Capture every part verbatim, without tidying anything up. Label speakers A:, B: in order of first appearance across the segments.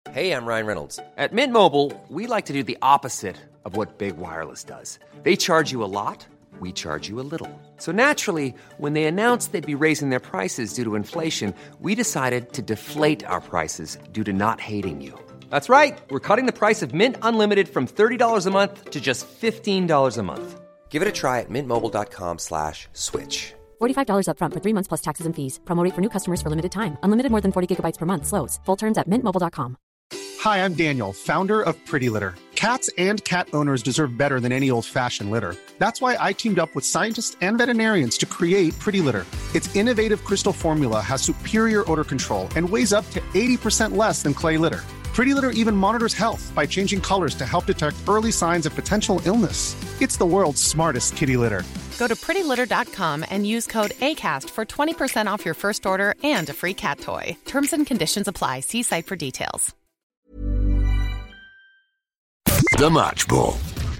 A: Hey, I'm Ryan Reynolds. At Mint Mobile, we like to do the opposite of what Big Wireless does. They charge you a lot, we charge you a little. So naturally, when they announced they'd be raising their prices due to inflation, we decided to deflate our prices due to not hating you. That's right. We're cutting the price of Mint Unlimited from thirty dollars a month to just fifteen dollars a month. Give it a try at mintmobile.com slash switch.
B: forty-five dollars up front for three months plus taxes and fees. Promo rate for new customers for limited time. Unlimited more than forty gigabytes per month. Slows full terms at mint mobile dot com.
C: Hi, I'm Daniel, founder of Pretty Litter. Cats and cat owners deserve better than any old-fashioned litter. That's why I teamed up with scientists and veterinarians to create Pretty Litter. Its innovative crystal formula has superior odor control and weighs up to eighty percent less than clay litter. Pretty Litter even monitors health by changing colors to help detect early signs of potential illness. It's the world's smartest kitty litter.
D: Go to pretty litter dot com and use code ACAST for twenty percent off your first order and a free cat toy. Terms and conditions apply. See site for details.
E: The Match Ball.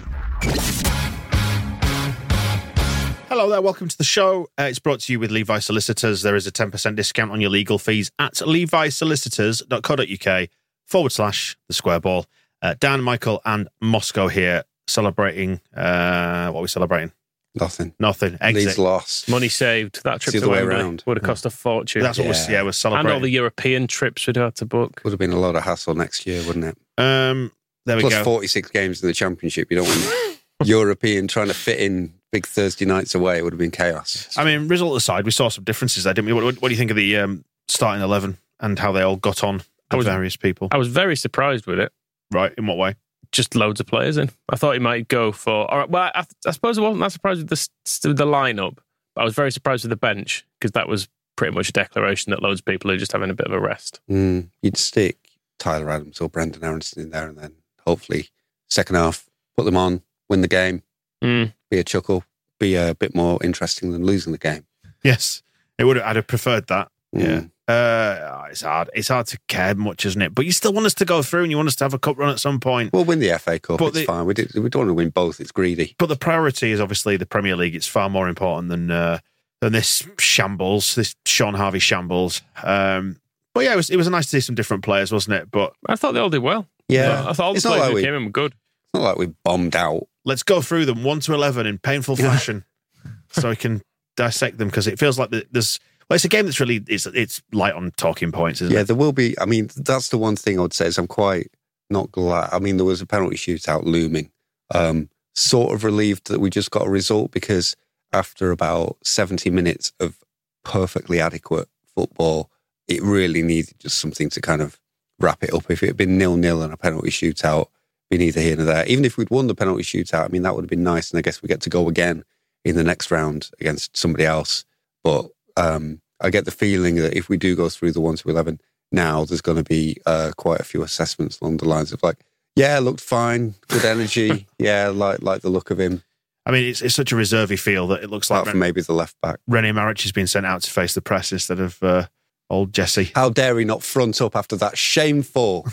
F: Hello there, welcome to the show. Uh, it's brought to you with Levi Solicitors. There is a ten percent discount on your legal fees at levi solicitors dot co dot uk forward slash the square ball. Uh, Dan, Michael, and Moscow here celebrating. Uh, what are we celebrating?
G: Nothing.
F: Nothing. Exit.
G: Leeds lost.
H: Money saved. That trip
G: It's the
H: to
G: other way
H: Wembley
G: around.
H: would have cost a fortune.
F: That's what
G: Yeah.
F: we're, yeah, we're celebrating.
H: And all the European trips we'd had to book.
G: Would have been a lot of hassle next year, wouldn't it?
F: Um, there we
G: Plus
F: go.
G: forty-six games in the Championship. You don't want European trying to fit in big Thursday nights away. It would have been chaos.
F: I mean, result aside, we saw some differences there, didn't we? What, what, what do you think of the um, starting eleven and how they all got on
H: I
F: with
H: was-
F: various people?
H: I was very surprised with it.
F: Right, in what way?
H: Just loads of players in. I thought he might go for. All right, well, I, I suppose I wasn't that surprised with the the lineup, but I was very surprised with the bench because that was pretty much a declaration that loads of people are just having a bit of a rest.
G: Mm, you'd stick Tyler Adams or Brendan Aronson in there, and then hopefully second half put them on, win the game,
H: Mm.
G: be a chuckle, be a bit more interesting than losing the game.
F: Yes, it would. I'd have preferred that.
G: Mm.
F: Yeah. Uh, it's hard. It's hard to care much, isn't it? But you still want us to go through, and you want us to have a cup run at some point.
G: We'll win the F A Cup.
F: But
G: it's
F: the-
G: fine. We, did, we don't want to win both. It's greedy.
F: But the priority is obviously the Premier League. It's far more important than uh, than this shambles, this Sean Harvey shambles. Um, but yeah, it was it was nice to see some different players, wasn't it? But
H: I thought they all did well.
G: Yeah.
H: I thought all the
G: It's not
H: players
G: like
H: who
G: we-
H: came in were good.
G: It's not like we bombed out.
F: let's go through them one to eleven in painful fashion, so we can dissect them, because it feels like there's. Well, it's a game that's really it's it's light on talking points, isn't
G: yeah,
F: it?
G: there will be. I mean, that's the one thing I would say is I'm quite not glad. I mean, there was a penalty shootout looming. Um, sort of relieved that we just got a result, because after about seventy minutes of perfectly adequate football, it really needed just something to kind of wrap it up. If it had been nil-nil and a penalty shootout, be neither here nor there. Even if we'd won the penalty shootout, I mean, that would have been nice, and I guess we get to go again in the next round against somebody else. But um, I get the feeling that if we do go through the one to eleven now, there's going to be uh, quite a few assessments along the lines of like, yeah, looked fine, good energy, yeah, like like the look of him.
F: I mean, it's it's such a reservy feel that it looks
G: Apart
F: like
G: from maybe the left back.
F: René Maric has been sent out to face the press instead of uh, old Jesse.
G: How dare he not front up after that shameful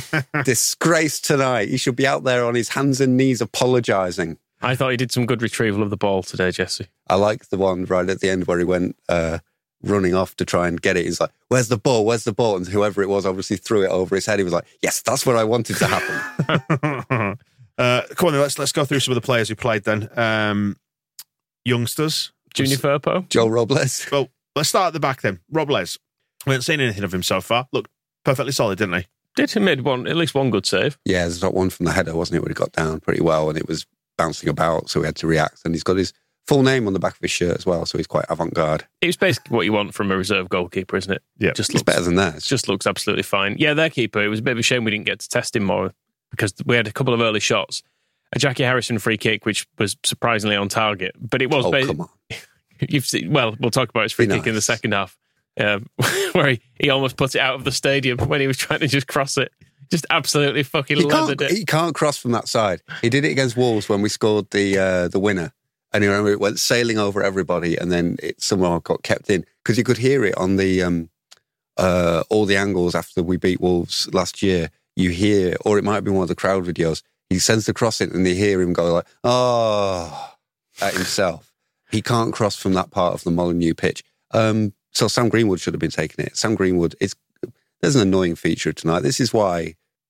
G: disgrace tonight? He should be out there on his hands and knees apologising.
H: I thought he did some good retrieval of the ball today, Jesse.
G: I like the one right at the end where he went uh, running off to try and get it. He's like, where's the ball? Where's the ball? And whoever it was obviously threw it over his head. He was like, yes, that's what I wanted to happen.
F: uh, come on, then, let's let's go through some of the players who played then. Um, youngsters.
H: Junior Firpo.
G: Joe Robles.
F: Well, let's start at the back then. Robles. We haven't seen anything of him so far. Looked perfectly solid, didn't he?
H: Did he made one at least one good save?
G: Yeah, there's that one from the header, wasn't it, where he got down pretty well and it was bouncing about, so he had to react. And he's got his full name on the back of his shirt as well, so he's quite avant-garde.
H: It was basically what you want from a reserve goalkeeper, isn't it?
F: Yeah,
H: just
G: It's
H: looks,
G: better than that.
H: Just looks absolutely fine. Yeah, their keeper. It was a bit of a shame we didn't get to test him more, because we had a couple of early shots. A Jackie Harrison free kick, which was surprisingly on target, but it was.
G: Oh,
H: basi-
G: come on.
H: You've seen, well, we'll talk about his free
G: Be
H: kick in the
G: nice.
H: second half, um, where he, he almost put it out of the stadium when he was trying to just cross it. Just absolutely fucking
G: He
H: leathered
G: can't,
H: it.
G: he can't cross from that side. He did it against Wolves when we scored the uh, the winner. And you remember it went sailing over everybody, and then it somehow got kept in, because you could hear it on the um, uh, all the angles after we beat Wolves last year. You hear, or it might have been one of the crowd videos, he sends the cross in and they hear him go like, oh, at himself. He can't cross from that part of the Molineux pitch. Um, so Sam Greenwood should have been taking it. Sam Greenwood, it's there's an annoying feature tonight. This is why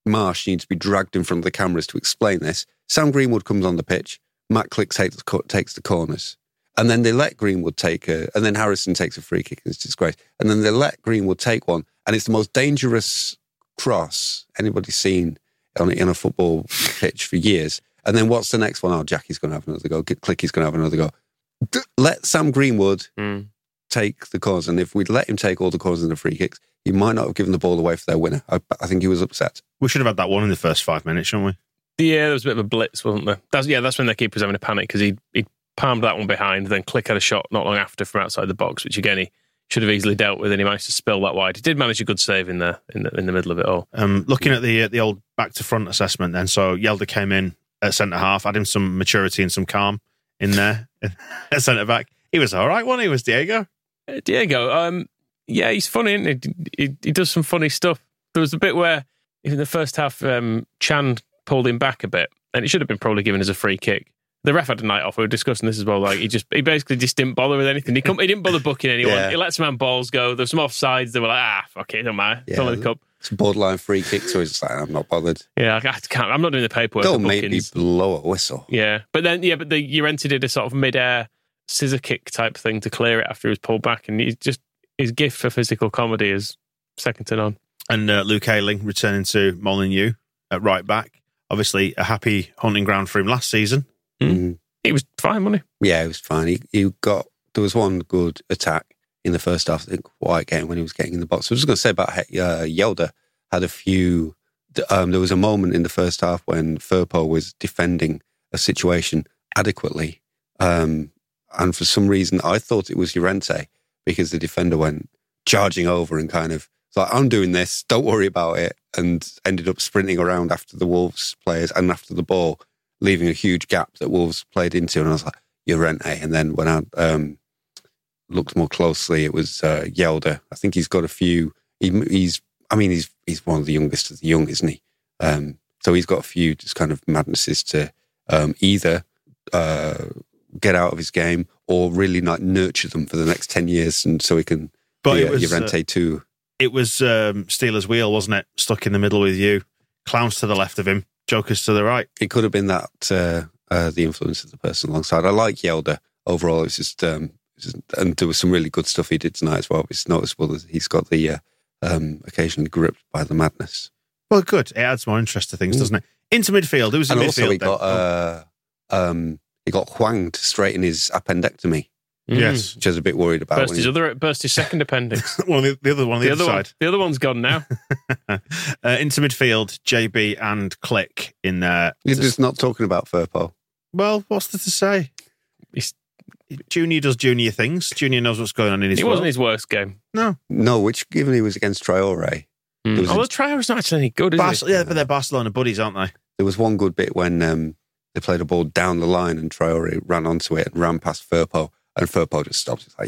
G: Marsh needs to be dragged in front of the cameras to explain this. Sam Greenwood comes on the pitch. Matt Click takes the, takes the corners. And then they let Greenwood take a... And then Harrison takes a free kick. It's disgrace. And then they let Greenwood take one. And it's the most dangerous cross anybody's seen on, in a football pitch for years. And then what's the next one? Oh, Jackie's going to have another go. Clicky's going to have another go. D- let Sam Greenwood mm. take the corners. And if we'd let him take all the corners and the free kicks, he might not have given the ball away for their winner. I, I think he was upset.
F: We should have had that one in the first five minutes, shouldn't we?
H: Yeah, there was a bit of a blitz, wasn't there? That's, yeah, that's when their keeper was having a panic because he he palmed that one behind, then Click had a shot not long after from outside the box, which again he should have easily dealt with, and he managed to spill that wide. He did manage a good save in there in the in the middle of it all.
F: Um, looking at the the old back to front assessment, then, so Yelder came in at centre half, had him some maturity and some calm in there at centre back. He was all right, wasn't he? Was Diego?
H: Uh, Diego, um, yeah, he's funny, isn't he? He, he does some funny stuff. There was a bit where in the first half, um, Chan pulled him back a bit, and it should have been probably given as a free kick. The ref had a night off. We were discussing this as well. Like he just, he basically just didn't bother with anything. He, come, he didn't bother booking anyone. Yeah. He let some balls go. There's some offsides. They were like, ah, fuck it, don't matter. It's only the cup.
G: It's a borderline free kick, so he's like, I'm not bothered.
H: Yeah, I can't. I'm not doing the paperwork.
G: Don't make me blow a whistle.
H: Yeah, but then yeah, but the Llorente did a sort of mid-air scissor kick type thing to clear it after he was pulled back, and he's just his gift for physical comedy is second to none.
F: And uh, Luke Ayling returning to Molineux at right back. Obviously, a happy hunting ground for him last season.
H: Mm. Mm. He was fine, wasn't he?
G: Yeah, he was fine. He, he got there was one good attack in the first half. I think White game when he was getting in the box. I was just going to say about uh, Yelder had a few. Um, there was a moment in the first half when Firpo was defending a situation adequately, um, and for some reason I thought it was Llorente because the defender went charging over and kind of like, I'm doing this, don't worry about it, and ended up sprinting around after the Wolves players and after the ball, leaving a huge gap that Wolves played into. And I was like, Llorente. And then when I um, looked more closely, it was uh, Yelder. I think he's got a few. He, he's, I mean, he's he's one of the youngest of the young, isn't he? Um, so he's got a few just kind of madnesses to um, either uh, get out of his game or really like nurture them for the next ten years, and so he can
F: but
G: be
F: it was,
G: Llorente
F: uh,
G: too.
F: It was um, Steelers' wheel, wasn't it? Stuck in the middle with you. Clowns to the left of him. Jokers to the right.
G: It could have been that uh, uh, the influence of the person alongside. I like Yelder overall. It's just, um, it's just, and there was some really good stuff he did tonight as well. It's noticeable that he's got the uh, um, occasionally gripped by the madness.
F: Well, good. It adds more interest to things, doesn't it? Into midfield. Who was in
G: and
F: midfield?
G: Also he got uh, um, he got Hwang to straighten his appendectomy.
F: Mm. Yes,
G: which I was a bit worried about.
H: Burst his he... other, burst his second appendix.
F: Well, the, the other one, on the, the other, other side.
H: One, the other one's gone now.
F: uh, into midfield, J B and Click in there.
G: You're just not talking about Firpo.
F: Well, what's there to say? He's, Junior does Junior things. Junior knows what's going on in his.
H: It
F: world.
H: wasn't his worst game.
F: No,
G: no. Which, given he was against Traore,
H: mm.
G: was
H: oh,
G: a...
H: well, Traore's not actually any good, is
F: Bar-
H: he?
F: Yeah, but they're Barcelona buddies, aren't they?
G: There was one good bit when um, they played a ball down the line and Traore ran onto it and ran past Firpo. And Firpo just stops. It's like,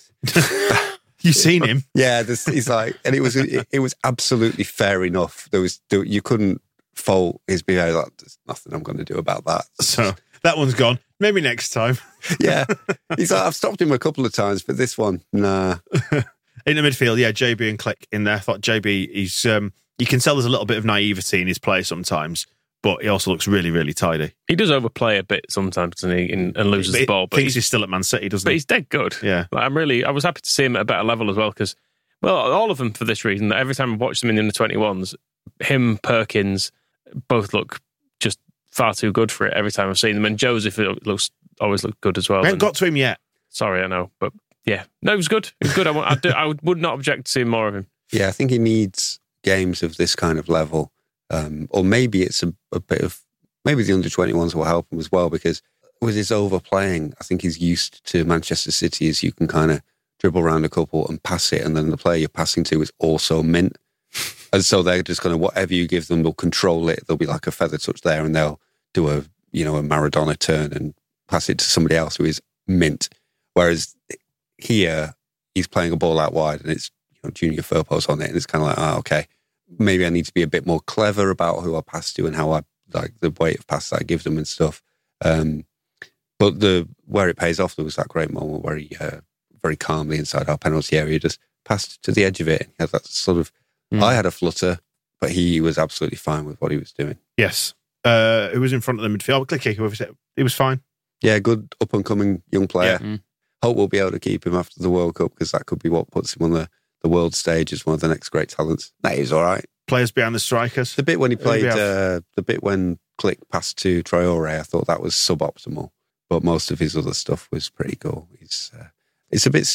G: yeah.
F: You've seen him?
G: Yeah, this, he's like, and it was it, it was absolutely fair enough. There was there, you couldn't fault his behaviour. Like, there's nothing I'm going to do about that.
F: So that one's gone. Maybe next time.
G: Yeah, he's like, I've stopped him a couple of times, but this one, nah.
F: In the midfield, yeah, J B and Click in there. I thought J B, he's um, you can tell there's a little bit of naivety in his play sometimes. But he also looks really, really tidy.
H: He does overplay a bit sometimes, doesn't he, and, and loses
F: but
H: the ball.
F: But thinks he's, he's still at Man City, doesn't
H: but
F: he?
H: But he's dead good.
F: Yeah,
H: like, I'm really. I was happy to see him at a better level as well because, well, all of them for this reason. That every time I watch them in the under twenty-ones, him, Perkins, both look just far too good for it. Every time I've seen them, and Joseph looks always looked good as well.
F: We haven't got to him yet.
H: Sorry, I know, but yeah, no, it was good. It was good. I, want, I, do, I would not object to seeing more of him.
G: Yeah, I think he needs games of this kind of level, um, or maybe it's a, a bit of. Maybe the under twenty-ones will help him as well because with his overplaying, I think he's used to Manchester City as you can kind of dribble around a couple and pass it, and then the player you're passing to is also mint. And so they're just going to, whatever you give them, they'll control it. There'll be like a feather touch there and they'll do a, you know, a Maradona turn and pass it to somebody else who is mint. Whereas here, he's playing a ball out wide and it's, you know, Junior Firpo's on it and it's kind of like, oh, okay, maybe I need to be a bit more clever about who I pass to and how I, like the weight of passes I give them and stuff. Um, but the where it pays off, there was that great moment where he uh, very calmly inside our penalty area just passed to the edge of it. And he had that sort of, mm. I had a flutter but he was absolutely fine with what he was doing.
F: Yes. Uh, who was in front of the midfield? Clicky, whoever said it was fine.
G: Yeah, good up and coming young player.
H: Yeah. Mm.
G: Hope we'll be able to keep him after the World Cup because that could be what puts him on the, the world stage as one of the next great talents. No, he's all right.
F: Players behind the strikers.
G: The bit when he
F: Who do we
G: played,
F: have?
G: uh, the bit when Click passed to Traore, I thought that was suboptimal. But most of his other stuff was pretty cool. He's, uh, it's a bit.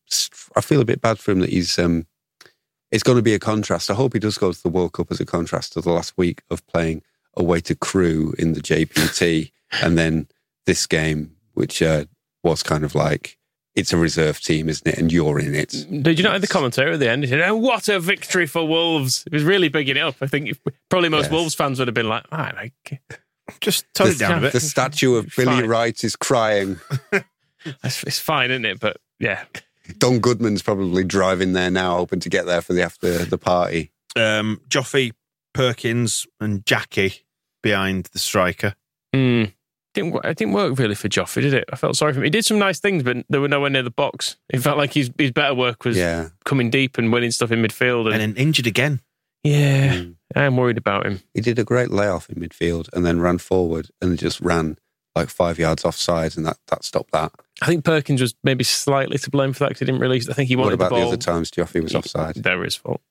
G: I feel a bit bad for him that he's. Um, it's going to be a contrast. I hope he does go to the World Cup as a contrast to the last week of playing away to Crewe in the J P T, and then this game, which uh, was kind of like it's a reserve team, isn't it? And you're in it.
H: Did you not have the commentary at the end? He said, "Oh, what a victory for Wolves!" It was really bigging it up. I think if, probably most
G: Yes.
H: Wolves fans would have been like, "All right, like,
F: Just tone
G: The,
F: it down a bit.
G: the statue of Billy
H: Fine.
G: Wright is crying.
H: it's, it's fine, isn't it?" But yeah,
G: Don Goodman's probably driving there now, hoping to get there for the after the party.
F: Um, Joffy, Perkins, and Jackie behind the striker.
H: mm. didn't wo- it didn't work really for Joffrey, did it? I felt sorry for him. He did some nice things, but they were nowhere near the box. It felt like his his better work was
G: Yeah.
H: coming deep and winning stuff in midfield. And,
F: And then injured again.
H: yeah,
G: Mm.
H: I'm worried about him.
G: He did a great layoff in midfield and then ran forward and just ran like five yards offside, and that, that stopped that.
H: I think Perkins was maybe slightly to blame for that because he didn't release. I think he
G: What
H: wanted
G: about
H: the
G: the,
H: ball.
G: other times Joffrey was offside?
H: They were his fault.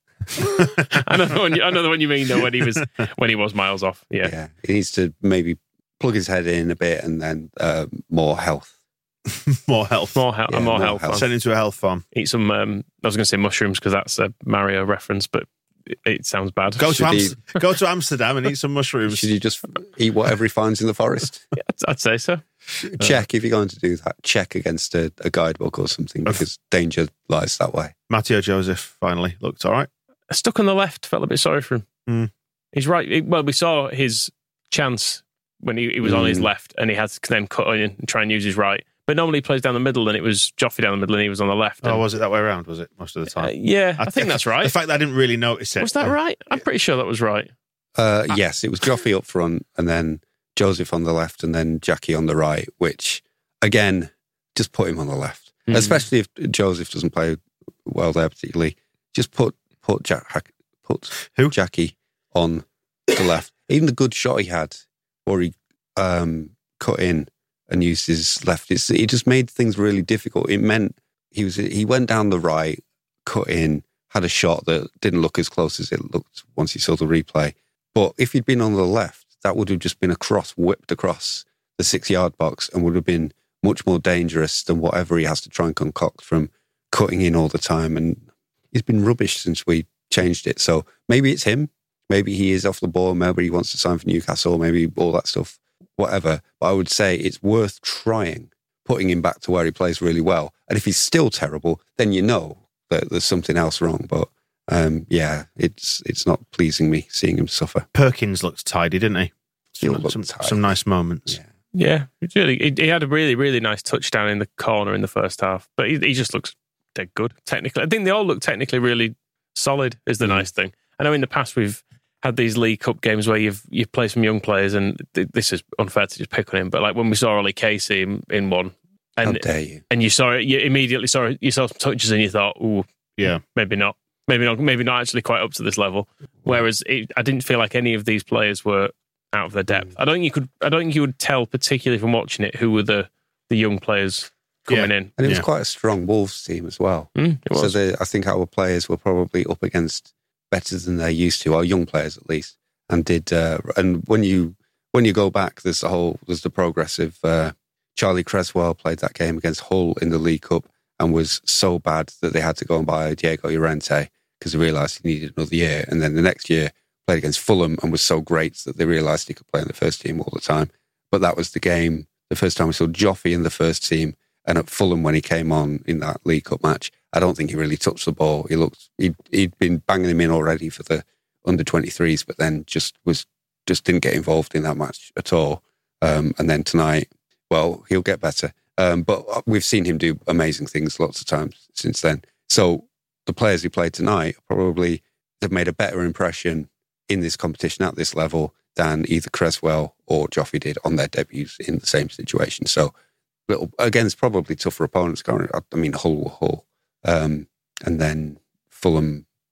H: I know the one. You, I know the one you mean though. When he was when he was miles off. Yeah.
G: Yeah. He needs to maybe plug his head in a bit and then uh, more health.
F: More health.
H: More health.
G: Yeah,
H: more,
G: more
H: health.
G: health.
F: Send him to a health farm.
H: Eat some. Um, I was going to say mushrooms because that's a Mario reference, but it, it sounds bad.
F: Go to,
G: Should he-
F: Amst- go to Amsterdam and eat some mushrooms.
G: Should he just eat whatever he finds in the forest?
H: Yeah, I'd, I'd say so.
G: Check, if you're going to do that, check against a, a guidebook or something because danger lies that way.
F: Matteo Joseph finally looked all right.
H: Stuck on the left, felt a bit sorry for him.
F: Mm.
H: He's right. he- Well, we saw his chance when he, he was on his
G: Mm.
H: left and he had to then cut in and try and use his right. But normally he plays down the middle and it was Joffrey down the middle and he was on the left.
F: Oh,
H: And,
F: was it that way around? Was it most of the
H: uh,
F: time?
H: yeah, I, think that's right.
F: The fact that I didn't really notice it.
H: Was that right? I'm pretty sure that was right.
G: Uh, yes, it was Joffrey up front and then Joseph on the left and then Jackie on the right, which, again, just put him on the left.
H: Mm.
G: Especially if Joseph doesn't play well there particularly. Just put put Jack, put
F: Who?
G: Jackie on the left. Even the good shot he had where he um, cut in and used his left, it's, it just made things really difficult. It meant he was he went down the right, cut in, had a shot that didn't look as close as it looked once he saw the replay. But if he'd been on the left, that would have just been a cross whipped across the six-yard box and would have been much more dangerous than whatever he has to try and concoct from cutting in all the time. And he's been rubbish since we changed it. So maybe it's him. Maybe he is off the ball. Maybe he wants to sign for Newcastle. Maybe all that stuff, whatever. But I would say it's worth trying, putting him back to where he plays really well. And if he's still terrible, then you know that there's something else wrong. But um, yeah, it's it's not pleasing me seeing him suffer.
F: Perkins looked tidy, didn't he?
G: He
F: Some,
G: looked
F: some,
G: tidy.
F: some nice moments.
G: Yeah.
H: Yeah, it's really. He, he had a really, really nice touchdown in the corner in the first half, but he, he just looks dead good technically. I think they all look technically really solid. Is the
G: Mm.
H: nice thing. I know in the past we've had these League Cup games where you've you've played some young players, and th- this is unfair to just pick on him, but like when we saw Ollie Casey in, in one,
G: How
H: and
G: dare you?
H: and you saw it, you immediately saw it, you saw some touches, and you thought, "Ooh,
F: Yeah.
H: maybe not, maybe not, maybe not actually quite up to this level." Whereas it, I didn't feel like any of these players were out of their depth. I don't think you could. I don't think you would tell, particularly from watching it, who were the the young players coming
F: Yeah.
H: in.
G: And it was
F: Yeah.
G: quite a strong Wolves team as well.
H: Mm, it
G: So
H: was.
G: they, I think our players were probably up against better than they're used to, our young players at least. And did uh, and when you when you go back, there's the whole there's the progressive. Uh, Charlie Creswell played that game against Hull in the League Cup and was so bad that they had to go and buy Diego Llorente because they realised he needed another year. And then the next year played against Fulham and was so great that they realised he could play in the first team all the time. But that was the game, the first time we saw Joffrey in the first team. And at Fulham, when he came on in that League Cup match, I don't think he really touched the ball. He looked, he'd, he'd been banging him in already for the under twenty-threes, but then just was just didn't get involved in that match at all. Um, and then tonight, well, he'll get better. Um, but we've seen him do amazing things lots of times since then. So the players who played tonight probably have made a better impression in this competition at this level than either Creswell or Joffrey did on their debuts in the same situation. So little against probably tougher opponents. I mean, Hull were Hull, um, and then Fulham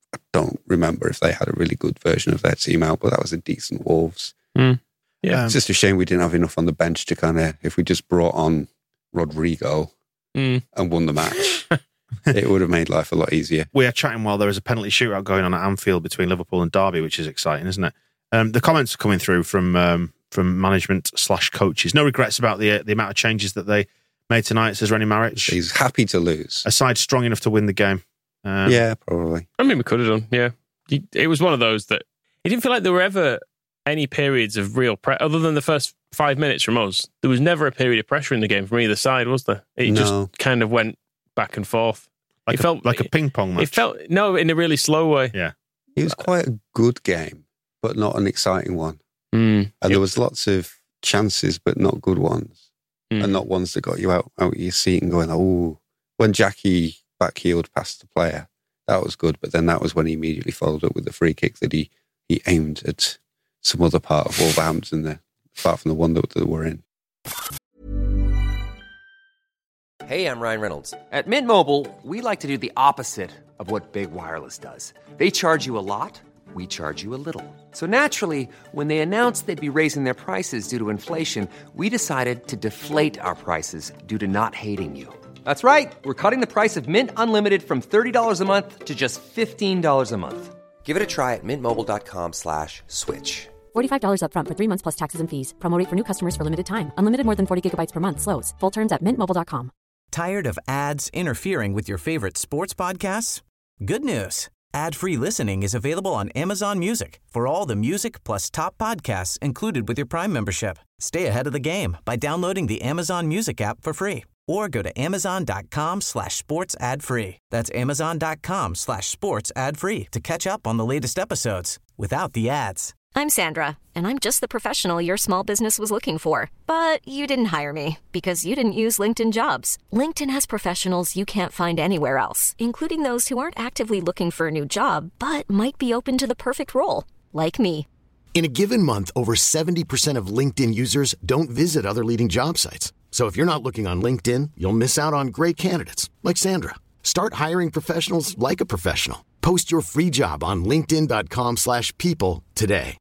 G: I don't remember if they had a really good version of their team out, but that was a decent Wolves.
H: Mm. Yeah,
F: Um,
G: It's just a shame we didn't have enough on the bench to kind of, if we just brought on Rodrigo
H: Mm.
G: and won the match, it would have made life a lot easier.
F: We are chatting while there is a penalty shootout going on at Anfield between Liverpool and Derby, which is exciting, isn't it? Um, the comments are coming through from um, from management slash coaches. No regrets about the the amount of changes that they made tonight, says Rennie Maric.
G: He's happy to lose.
F: A side strong enough to win the game. Um,
G: Yeah, probably.
H: I mean, we could have done. Yeah, it was one of those that it didn't feel like there were ever any periods of real pressure other than the first five minutes from us. There was never a period of pressure in the game from either side, was there? It
G: No.
H: just kind of went back and forth.
F: like
H: it
F: a,
H: felt
F: like a ping pong match.
H: It felt no in a really slow way.
F: Yeah.
G: It was quite a good game, but not an exciting one.
H: Mm.
G: And there was lots of chances, but not good ones.
H: Mm.
G: And not ones that got you out, out of your seat and going, oh, when Jackie backheeled past the player, that was good. But then that was when he immediately followed up with the free kick that he, he aimed at some other part of Wolverhampton there, apart from the one that they were in.
A: Hey, I'm Ryan Reynolds. At Mint Mobile, we like to do the opposite of what Big Wireless does. They charge you a lot, we charge you a little. So naturally, when they announced they'd be raising their prices due to inflation, we decided to deflate our prices due to not hating you. That's right. We're cutting the price of Mint Unlimited from thirty dollars a month to just fifteen dollars a month. Give it a try at mintmobile.com slash switch.
B: forty-five dollars up front for three months plus taxes and fees. Promo rate for new customers for limited time. Unlimited more than forty gigabytes per month slows. Full terms at mint mobile dot com.
I: Tired of ads interfering with your favorite sports podcasts? Good news. Ad-free listening is available on Amazon Music for all the music plus top podcasts included with your Prime membership. Stay ahead of the game by downloading the Amazon Music app for free or go to amazon.com slash sports ad free. That's amazon.com slash sports ad free to catch up on the latest episodes without the ads.
J: I'm Sandra, and I'm just the professional your small business was looking for. But you didn't hire me because you didn't use LinkedIn Jobs. LinkedIn has professionals you can't find anywhere else, including those who aren't actively looking for a new job, but might be open to the perfect role, like me.
K: In a given month, over seventy percent of LinkedIn users don't visit other leading job sites. So if you're not looking on LinkedIn, you'll miss out on great candidates like Sandra. Start hiring professionals like a professional. Post your free job on linkedin.com slash people today.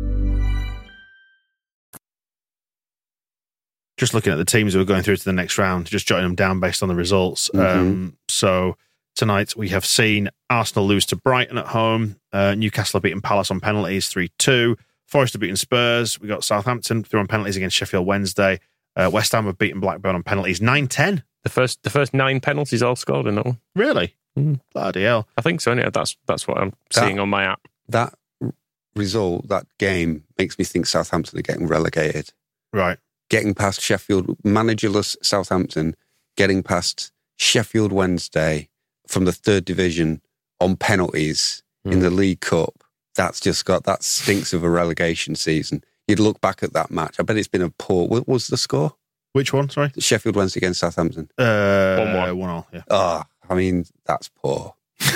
F: Just looking at the teams who are going through to the next round, just jotting them down based on the results.
G: Mm-hmm.
F: Um, so tonight we have seen Arsenal lose to Brighton at home. Uh, Newcastle have beaten Palace on penalties three two. Forest have beaten Spurs. We got Southampton through on penalties against Sheffield Wednesday. Uh, West Ham have beaten Blackburn on penalties nine ten.
H: The first the first nine penalties all scored in that one.
F: Really?
H: Mm.
F: Bloody hell.
H: I think so. Yeah, that's that's what I'm
G: That-
H: seeing on my app.
G: That r- result, that game, makes me think Southampton are getting relegated.
F: Right.
G: Getting past Sheffield, managerless Southampton, getting past Sheffield Wednesday from the third division on penalties
H: Mm.
G: in the League Cup. That's just got, that stinks of a relegation season. You'd look back at that match. I bet it's been a poor, what was the score?
F: Which one? Sorry.
G: Sheffield Wednesday against Southampton.
F: Uh,
H: One one.
F: One all. Yeah.
G: Oh, I mean, that's poor.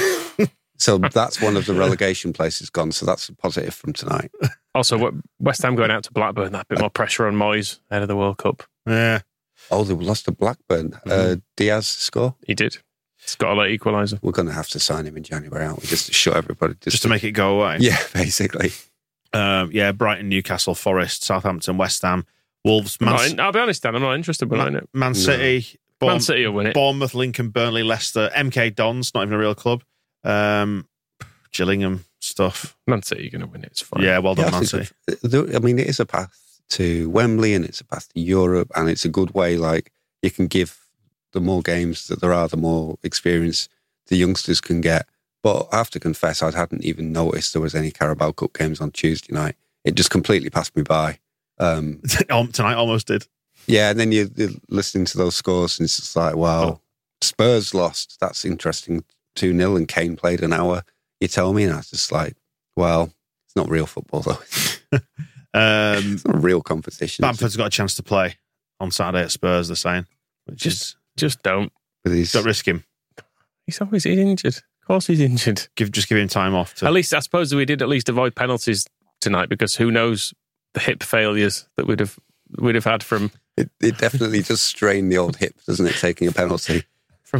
G: So that's one of the relegation places gone. So that's a positive from tonight.
H: Also, what- West Ham going out to Blackburn, that bit more pressure on Moyes ahead of the World Cup.
F: Yeah.
G: Oh, they lost to Blackburn. Uh,
F: Mm-hmm.
G: Diaz score.
H: He did. He's got a late equaliser.
G: We're going to have to sign him in January, aren't we? Just to shut everybody.
F: Just to make it go away.
G: Yeah, basically.
F: Um, yeah, Brighton, Newcastle, Forest, Southampton, West Ham, Wolves,
H: I'm
F: Man,
H: not in- I'll be honest, Dan, I'm not interested in
F: Man,
H: it.
F: Man City, Bourne-
H: Man City will win it.
F: Bournemouth, Lincoln, Burnley, Leicester, M K Dons, not even a real club. Um, Gillingham stuff.
H: Man City are going to win it. It's fine.
F: Yeah, well done,
G: Yeah, I
F: Man
G: think
F: City.
G: it- there- I mean, it is a path to Wembley and it's a path to Europe, and it's a good way. Like, you can give the more games that there are, the more experience the youngsters can get. But I have to confess, I hadn't even noticed there was any Carabao Cup games on Tuesday night. It just completely passed me by. Um,
F: Tonight almost did.
G: yeah, and then you're, you're listening to those scores, and it's just like, wow,
F: Oh.
G: Spurs lost. That's interesting. two nil, and Kane played an hour. You tell me, and I was just like, well, it's not real football, though.
F: Um,
G: It's not real competition.
F: Bamford's got a chance to play on Saturday at Spurs, they're saying. Which is,
H: Just, just don't.
G: With his,
F: don't risk him.
H: He's always he's injured. Of course he's injured.
F: Give Just give him time off. To,
H: At least, I suppose we did at least avoid penalties tonight, because who knows the hip failures that we'd have we'd have had from
G: it, it definitely does strain the old hip, doesn't it, taking a penalty?
H: from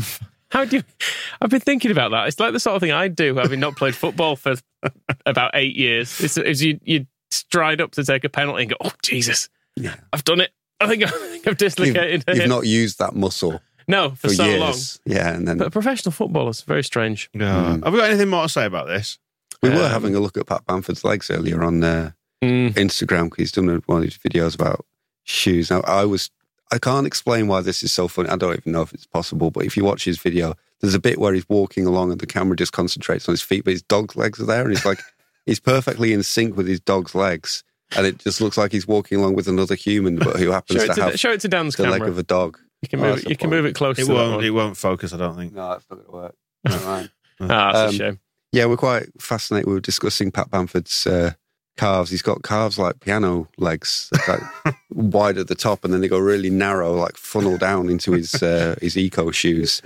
H: How do you... I've been thinking about that. It's like the sort of thing I do, having not played football for about eight years. It's, it's you, you stride up to take a penalty and go, oh, Jesus,
G: yeah.
H: I've done it. I think, I think I've dislocated
G: You've,
H: it.
G: you've not used that muscle
H: No, for,
G: for
H: so
G: years.
H: long.
G: Yeah, and then...
H: But professional football is very strange.
F: No.
G: Mm.
F: Have we got anything more to say about this?
G: We were
H: Um,
G: having a look at Pat Bamford's legs earlier on uh,
H: Mm.
G: Instagram because he's done one of these videos about shoes. Now, I was, I can't explain why this is so funny. I don't even know if it's possible, but if you watch his video, there's a bit where he's walking along and the camera just concentrates on his feet, but his dog's legs are there, and he's like, he's perfectly in sync with his dog's legs, and it just looks like he's walking along with another human, but who happens
H: Show it
G: to,
H: to,
G: have
H: show it to Dan's
G: the
H: camera.
G: leg of a dog.
H: You can
G: Oh,
H: move
G: that's
H: it. You
G: a
H: can
G: point.
H: move it close
F: It
H: to that
F: won't.
H: one.
F: It won't focus. I don't think.
G: No, that's not going to work. All right.
H: Ah, that's
G: Um,
H: a shame.
G: Yeah, we're quite fascinated. We were discussing Pat Bamford's uh, calves. He's got calves like piano legs, like wide at the top, and then they go really narrow, like funnel down into his uh, his eco shoes.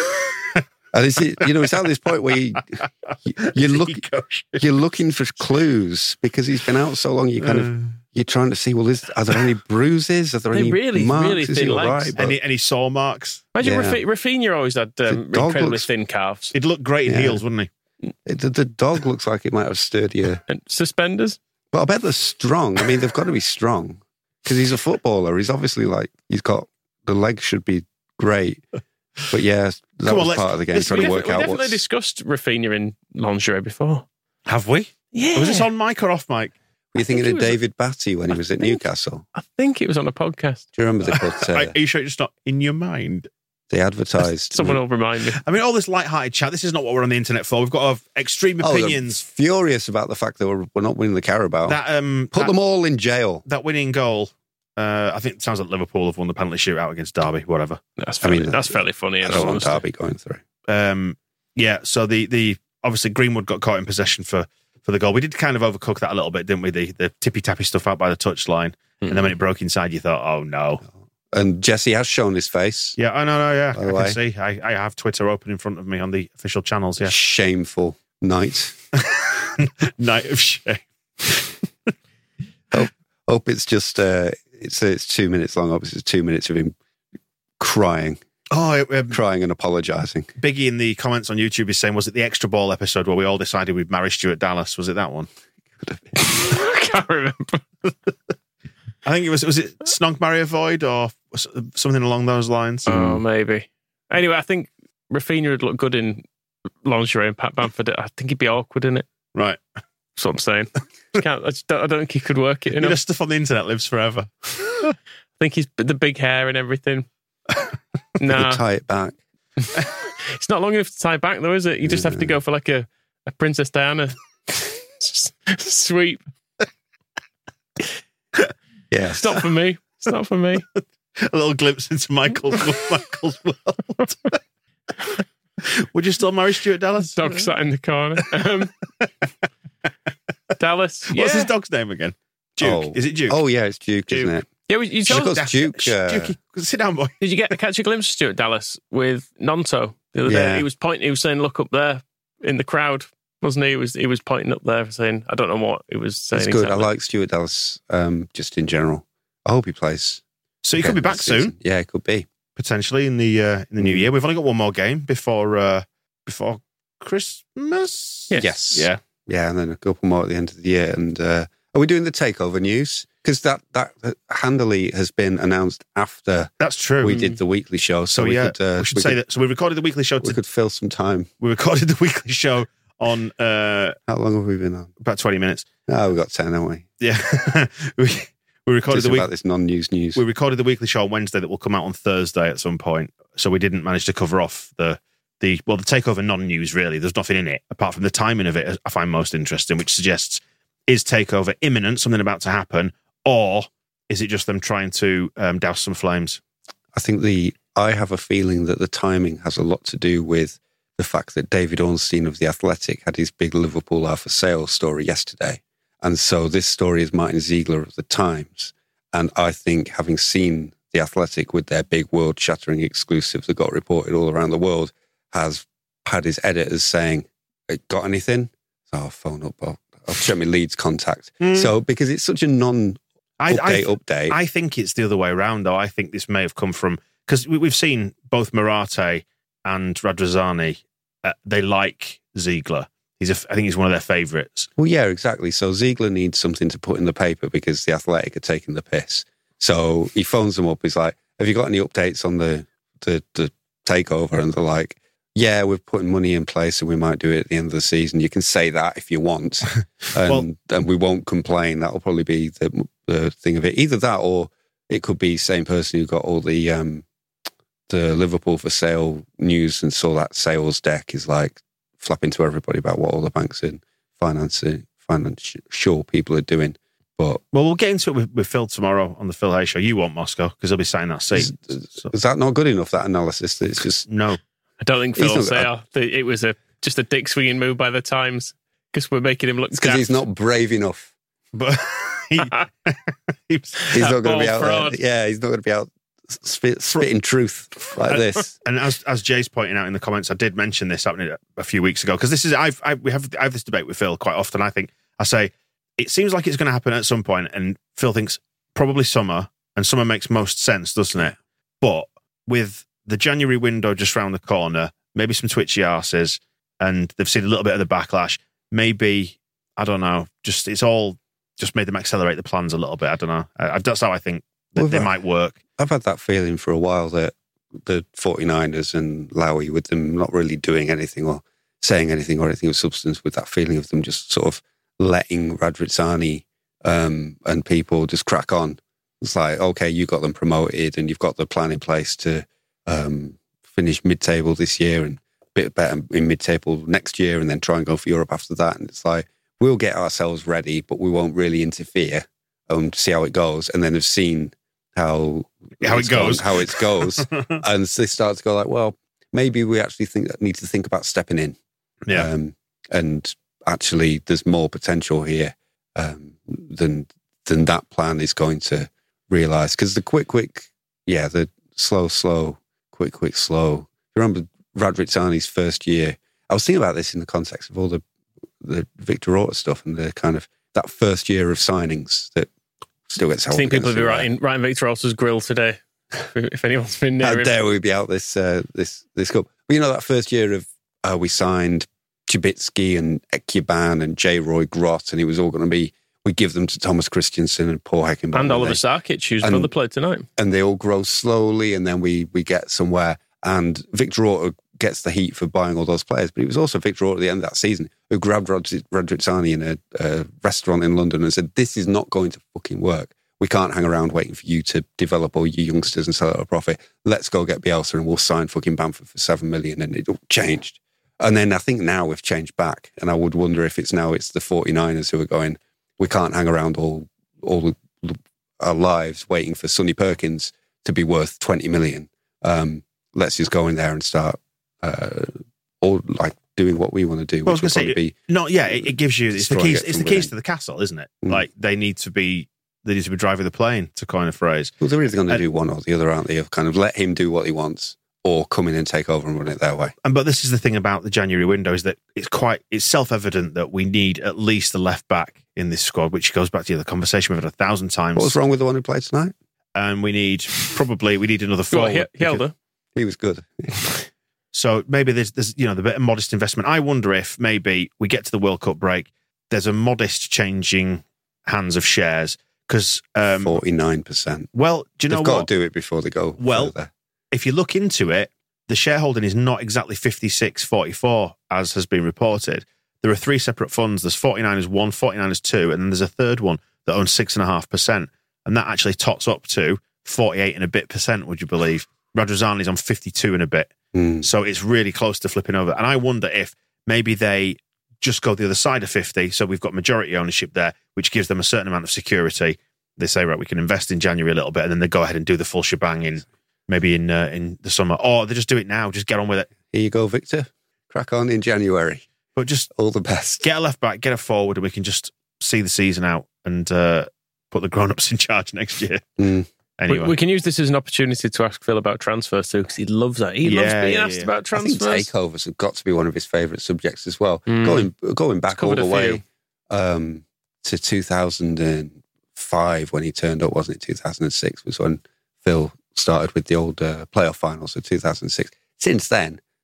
G: And it's, you know, it's at this point where you, you look, you're looking for clues because he's been out so long. You kind of you're trying to see, well, is, are there any bruises? Are there
H: They
G: any
H: really,
G: marks?
H: really
G: Is
H: thin
G: he all
H: legs.
G: right? But
F: Any any saw marks?
H: Imagine
G: yeah.
H: Rafi- Rafinha always had um,
G: dog
H: incredibly
G: looks-
H: thin calves.
F: He'd look great in
G: Yeah.
F: heels, wouldn't he?
G: it, the, the dog looks like it might have sturdier.
H: And suspenders?
G: But I bet they're strong. I mean, they've got to be strong because he's a footballer. He's obviously like, he's got, the legs should be great. But yeah, that
F: Come on,
G: was
F: let's-
G: part of the game,
F: let's-
G: trying
H: We,
G: to
H: defi-
G: work
H: we
G: out
H: definitely
G: what's...
H: discussed Rafinha in lingerie before.
F: Have we?
H: Yeah.
F: Was this on mic or off mic?
G: Were you thinking
H: think
G: of
H: it was-
G: David Batty when he
H: I
G: was at
H: think-
G: Newcastle?
H: I think it was on a podcast.
G: Do you remember they put, uh,
F: Are you sure it's just not in your mind?
G: they advertised...
H: Someone will remind me.
F: I mean, all this light-hearted chat, this is not what we're on the internet for. We've got to have extreme
G: Oh, they're
F: opinions.
G: furious about the fact that we're, we're not winning the Carabao.
F: that um,
G: Put
F: that,
G: them all in jail.
F: that winning goal, uh, I think it sounds like Liverpool have won the penalty shootout against Derby, whatever.
H: That's
G: I
H: fairly,
G: mean,
H: that's fairly funny.
G: I
H: in
G: don't
H: all
G: want
H: honesty.
G: Derby going through.
F: Um, yeah, so the the obviously Greenwood got caught in possession for, for the goal. We did kind of overcook that a little bit, didn't we? The the tippy-tappy stuff out by the touchline.
H: Mm.
F: And then when it broke inside, you thought, oh, no.
G: And Jesse has shown his face.
F: Yeah, I know, no, yeah.
G: By
F: I
G: the
F: can
G: way.
F: see. I, I have Twitter open in front of me on the official channels, yeah.
G: Shameful night.
F: Night of shame.
G: hope, hope it's just uh, it's it's two minutes long. Obviously, it's two minutes of him crying,
F: Oh, um,
G: crying and apologising.
F: Biggie in the comments on YouTube is saying, was it the extra ball episode where we all decided we'd marry Stuart Dallas? Was it that one?
H: I can't remember.
F: I think it was, was it Snonk Marry Avoid or something along those lines?
H: Oh, maybe. Anyway, I think Rafinha would look good in lingerie and Pat Bamford. I think he'd be awkward in it.
F: Right.
H: That's what I'm saying. I, can't, I, just don't, I don't think he could work it
F: You
H: enough.
F: know, stuff on the internet lives forever.
H: I think he's the big hair and everything.
G: You
H: Nah,
G: tie it back.
H: it's not long enough to tie back though, is it? You just have to go for like a, a Princess Diana sweep.
G: Yeah,
H: It's not for me. It's not for me.
F: A little glimpse into Michael's, Michael's world. Would you still marry Stuart Dallas?
H: Dog sat in the corner. Um, Dallas. Yeah.
F: What's his dog's name again? Duke.
G: Oh.
F: Is it Duke?
G: Oh yeah, it's Duke,
H: Duke.
G: isn't it?
H: Yeah, well, you
G: She
H: told,
G: calls Duke. Uh,
F: Dukey. Sit down, boy.
H: did you get catch a glimpse of Stuart Dallas with Nonto the other
G: Yeah.
H: day? He was pointing. He was saying, "Look up there in the crowd," wasn't he? He was he was pointing up there, saying, "I don't know what he was saying."
G: it's good.
H: exactly.
G: I like Stuart Dallas um, just in general. I hope he plays.
F: So you could be
G: again
F: back
G: this
F: soon,
G: season. Yeah, it could be.
F: potentially in the uh, in the new year. We've only got one more game before uh, before Christmas.
H: Yes.
G: Yes.
F: Yeah.
G: Yeah, and then a couple more at the end of the year. And uh, are we doing the takeover news? Because that that uh, handily has been announced after
F: That's true.
G: we did the weekly show. So,
F: So
G: we
F: yeah,
G: could uh,
F: we should
G: we
F: say
G: could,
F: that. So we recorded the weekly show.
G: we
F: To,
G: could fill some time.
F: we recorded the weekly show on uh,
G: How long have we been on?
F: about twenty minutes.
G: Oh, we've got ten, haven't we?
F: Yeah, we we recorded
G: Just
F: the week.
G: about this non-news news.
F: We recorded the weekly show on Wednesday that will come out on Thursday at some point. So we didn't manage to cover off the the well the takeover non-news really. There's nothing in it apart from the timing of it. I find most interesting, which suggests is takeover imminent, something about to happen, or is it just them trying to um, douse some flames?
G: I think the I have a feeling that the timing has a lot to do with the fact that David Ornstein of The Athletic had his big Liverpool are for sale story yesterday. And so this story is Martin Ziegler of The Times. And I think having seen The Athletic with their big world-shattering exclusives that got reported all around the world, has had his editors saying, "Hey, got anything?" So I'll phone up, I'll, I'll check my Leeds contact.
F: Mm.
G: So because it's such a non-update
F: I, I,
G: update.
F: I think it's the other way around, though. I think this may have come from because we, we've seen both Morate and Radrizzani, uh, they like Ziegler. He's a, I think he's one of their favourites.
G: Well, yeah, exactly. So Ziegler needs something to put in the paper because the Athletic are taking the piss. So he phones them up. He's like, have you got any updates on the, the, the takeover? And they're like, yeah, we're putting money in place and we might do it at the end of the season. You can say that if you want. And, well, and we won't complain. That'll probably be the, the thing of it. Either that or it could be the same person who got all the um, the Liverpool for sale news and saw that sales deck is like flapping to everybody about what all the banks and financing, financial people are doing. But
F: well, we'll get into it with, with Phil tomorrow on the Phil Hay Show. You won't, Moscow, because he'll be sat in that seat.
G: Is, so. is that not good enough, that analysis? It's just...
F: No.
H: I don't think Phil will say oh, it was a just a dick swinging move by the Times because we're making him look
G: because he's not brave enough.
F: But he,
G: he's, he's not going to be out fraud. there. Yeah, he's not going to be out spit, spitting truth like this.
F: And as as Jay's pointing out in the comments, I did mention this happening a few weeks ago because this is I've I, we have I have this debate with Phil quite often. I think I say it seems like it's going to happen at some point, and Phil thinks probably summer, and summer makes most sense, doesn't it? But with the January window just round the corner, maybe some twitchy arses, and they've seen a little bit of the backlash. Maybe, I don't know, just it's all just made them accelerate the plans a little bit. I don't know. I, that's how I think that well, they that, might work.
G: I've had that feeling for a while that the 49ers and Lowy, with them not really doing anything or saying anything or anything of substance, with that feeling of them just sort of letting Radrizzani um, and people just crack on. It's like, okay, you got them promoted and you've got the plan in place to Um, finish mid-table this year and a bit better in mid-table next year and then try and go for Europe after that. And it's like, we'll get ourselves ready, but we won't really interfere and see how it goes. And then they've seen how,
F: how it goes,
G: gone, how it goes. And they start to go like, well, maybe we actually think that need to think about stepping in.
F: Yeah.
G: Um, and actually there's more potential here um, than, than that plan is going to realise. Because the quick, quick, yeah, the slow, slow, quick, quick, slow. You remember Radrizzani's first year? I was thinking about this in the context of all the the Victor Orta stuff and the kind of that first year of signings that still gets held.
H: I think people will be writing, writing Victor Orta's grill today. If anyone's been near
G: How
H: him.
G: dare we be out this uh, this this cup? But you know that first year of uh, we signed Chibitsky and Ekyaban and J. Roy Grott, and it was all going to be. We give them to Thomas Christiansen and Paul Heckenbach.
H: And Oliver Sarkic, who's another player tonight.
G: And they all grow slowly, and then we we get somewhere. And Victor Orta gets the heat for buying all those players. But it was also Victor Orta at the end of that season who grabbed Radrizzani in a, a restaurant in London and said, this is not going to fucking work. We can't hang around waiting for you to develop all your youngsters and sell it at a profit. Let's go get Bielsa and we'll sign fucking Bamford for seven million. And it all changed. And then I think now we've changed back. And I would wonder if it's now it's the 49ers who are going, we can't hang around all all our lives waiting for Sonny Perkins to be worth twenty million. Um, let's just go in there and start uh, all like doing what we want to do.
F: Well, which I was
G: going to
F: say,
G: be
F: no, yeah, it, it gives you it's the keys. It's the keys to the castle, isn't it? Mm. Like they need to be they need to be driving the plane, to coin a phrase.
G: Well, they're either going to and, do one or the other, aren't they? Of kind of let him do what he wants, or come in and take over and run it their way.
F: And but this is the thing about the January window is that it's quite it's self-evident that we need at least a left back in this squad, which goes back to the conversation we've had a thousand times.
G: What was wrong with the one who played tonight?
F: And we need probably we need another forward.
H: Helder.
G: He was good.
F: So maybe there's there's you know the bit of modest investment. I wonder if maybe we get to the World Cup break, there's a modest changing hands of shares because um,
G: forty-nine percent.
F: Well, do you know
G: They've
F: what?
G: got to do it before they go
F: well,
G: further.
F: If you look into it, the shareholding is not exactly fifty-six forty-four as has been reported. There are three separate funds. There's forty-niners one, forty-niners two, and then there's a third one that owns six and a half percent. And that actually tots up to forty-eight and a bit percent, would you believe? Radrizzani's on fifty-two and a bit.
G: Mm.
F: So it's really close to flipping over. And I wonder if maybe they just go the other side of fifty. So we've got majority ownership there, which gives them a certain amount of security. They say, right, we can invest in January a little bit, and then they go ahead and do the full shebang in maybe in uh, in the summer. Or they just do it now, just get on with it.
G: Here you go, Victor. Crack on in January.
F: But just
G: all the best.
F: Get a left back, get a forward, and we can just see the season out and uh, put the grown-ups in charge next year.
G: Mm.
F: Anyway.
H: We, we can use this as an opportunity to ask Phil about transfers too, because he loves that. He
F: yeah,
H: loves being
F: yeah,
H: asked
F: yeah.
H: about transfers.
G: I think takeovers have got to be one of his favourite subjects as well.
H: Mm.
G: Going going back all the way
H: few.
G: um, to two thousand five when he turned up, wasn't it? two thousand six was when Phil started with the old uh, playoff finals of two thousand six. Since then,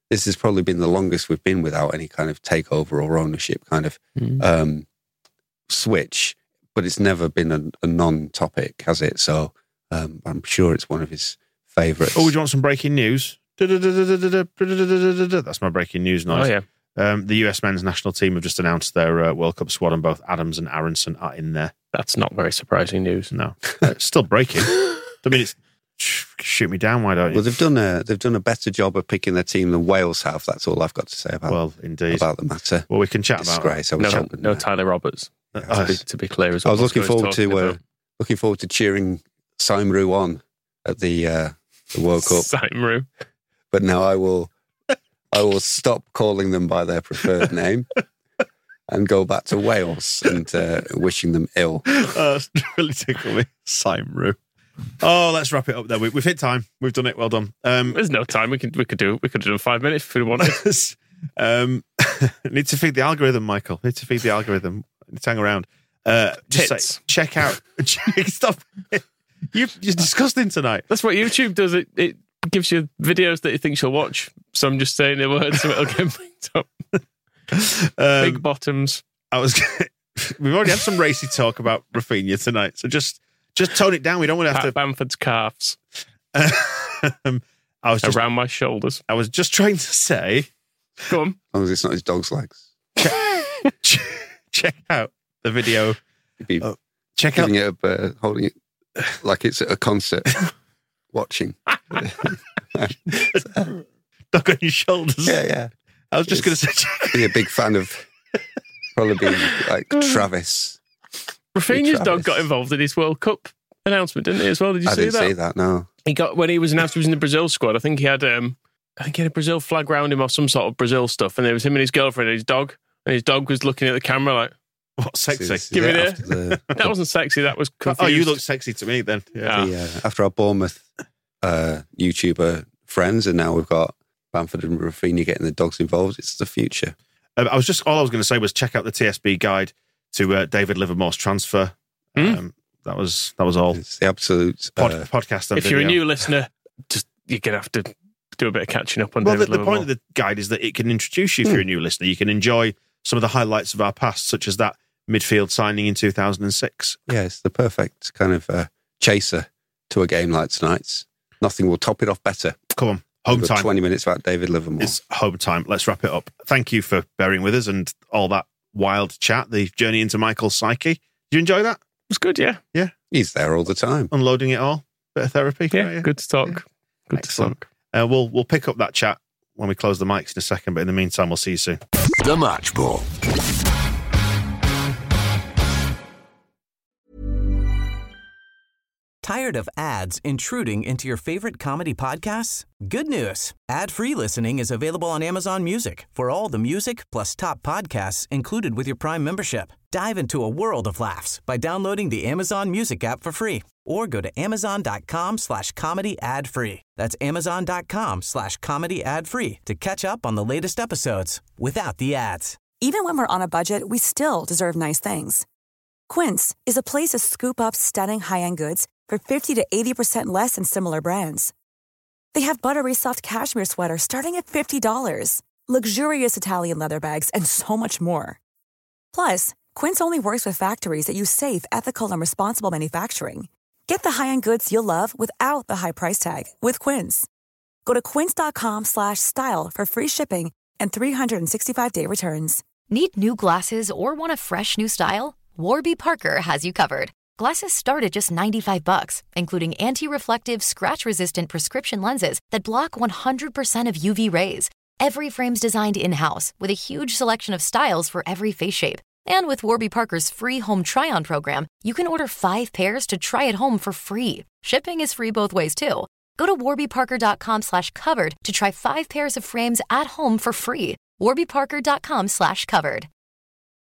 G: this has probably been the longest we've been without any kind of takeover or ownership kind of
H: Mm.
G: um, switch. But it's never been a, a non-topic, has it? So um, I'm sure it's one of his favourites.
F: Oh, do you want some breaking news? That's my breaking news noise.
H: Oh, yeah.
F: Um, the U S men's national team have just announced their uh, World Cup squad, and both Adams and Aronson are in there.
H: That's not very surprising news.
F: No, uh, it's still breaking. I mean, it's shoot me down. Why don't you?
G: Well, they've done a they've done a better job of picking their team than Wales have. That's all I've got to say about.
F: Well, indeed.
G: about the matter.
F: Well, we can chat about it.
G: Disgrace. I wish I
H: No,
G: wouldn't
H: no
G: know.
H: Tyler Roberts.
F: Uh,
H: to, be, to be clear, as
G: I
H: well.
G: was looking
H: Oscar
G: forward
H: talking
G: to uh,
H: about.
G: looking forward to cheering Saimru on at the uh, the World Cup,
H: Saimru.
G: but now I will I will stop calling them by their preferred name and go back to Wales and uh, wishing them ill.
F: Oh, that's really tickled me. Saimru. Oh, let's wrap it up there. We, we've hit time. We've done it. Well done. Um,
H: There's no time. We could we could do we could have done five minutes if we wanted.
F: um, need to feed the algorithm, Michael. Need to feed the algorithm. Need to hang around. Uh, just
H: Tits.
F: say, check out. Check, stop. You, you're disgusting tonight.
H: That's what YouTube does. It it gives you videos that you think you'll watch. So I'm just saying the words, so it'll get picked up.
F: Um,
H: Big bottoms.
F: I was. We've already had some racy talk about Rafinha tonight, so just just tone it down. We don't want to have
H: Pat
F: to.
H: Bamford's calves
F: um, I was just,
H: around my shoulders.
F: I was just trying to say.
H: Go on.
G: As long as it's not his dog's legs.
F: Check, check out the video.
G: You'd be
F: Oh, check out.
G: giving it up, uh, holding it like it's at a concert, watching.
F: Dog on your shoulders.
G: Yeah, yeah.
F: I was just going to say. Check,
G: Be a big fan of probably be like Travis.
H: Rafinha's dog
G: Travis.
H: got involved in his World Cup announcement, didn't he? As well, did you
G: I
H: see
G: didn't
H: that?
G: see that. No.
H: He got when he was announced he was in the Brazil squad. I think he had um, I think he had a Brazil flag round him or some sort of Brazil stuff, and there was him and his girlfriend and his dog, and his dog was looking at the camera like,
F: what sexy?
G: This is
H: Give me
G: it
H: there.
G: after the-
H: that wasn't sexy. That was confused.
F: Oh, you look sexy to me then. Yeah.
H: Ah.
G: the, uh, after our Bournemouth uh, YouTuber friends, and now we've got Bamford and Rafinha getting the dogs involved. It's the future.
F: Um, I was just all I was going to say was check out the T S B guide to uh, David Livermore's transfer.
H: Mm.
F: Um, that was that was all.
G: It's the absolute.
F: Pod,
G: uh,
F: podcast and
H: If
F: video.
H: you're a new listener, just you're gonna have to do a bit of catching up on.
F: well, the,
H: David
F: the point
H: Livermore.
F: of the guide is that it can introduce you if you're a new listener. You can enjoy some of the highlights of our past, such as that midfield signing in two thousand six.
G: yeah, it's the perfect kind of uh, chaser to a game like tonight's. Nothing will top it off better.
F: Come on, home
G: We've got
F: time.
G: twenty minutes about David Livermore.
F: It's home time. Let's wrap it up. Thank you for bearing with us and all that wild chat, the journey into Michael's psyche. Did you enjoy that?
H: It was good, yeah,
G: He's there all the time.
F: Unloading it all? Bit of therapy?
H: yeah,
F: for you?
H: good to talk. Good
F: Excellent.
H: to talk.
F: Uh, we'll, we'll pick up that chat when we close the mics in a second, but in the meantime, we'll see you soon.
E: The Match Ball.
I: Tired of ads intruding into your favorite comedy podcasts? Good news. Ad-free listening is available on Amazon Music for all the music plus top podcasts included with your Prime membership. Dive into a world of laughs by downloading the Amazon Music app for free or go to amazon.com slash comedy ad free. That's amazon.com slash comedy ad free to catch up on the latest episodes without the ads.
L: Even when we're on a budget, we still deserve nice things. Quince is a place to scoop up stunning high-end goods for fifty to eighty percent less than similar brands. They have buttery soft cashmere sweaters starting at fifty dollars, luxurious Italian leather bags, and so much more. Plus, Quince only works with factories that use safe, ethical, and responsible manufacturing. Get the high-end goods you'll love without the high price tag with Quince. Go to quince.com slash style for free shipping and three sixty-five day returns.
J: Need new glasses or want a fresh new style? Warby Parker has you covered. Glasses start at just ninety-five bucks, including anti-reflective, scratch-resistant prescription lenses that block one hundred percent of U V rays. Every frame's designed in-house with a huge selection of styles for every face shape. And with Warby Parker's free home try-on program, you can order five pairs to try at home for free. Shipping is free both ways, too. Go to warbyparker.com slash covered to try five pairs of frames at home for free. warbyparker.com slash covered.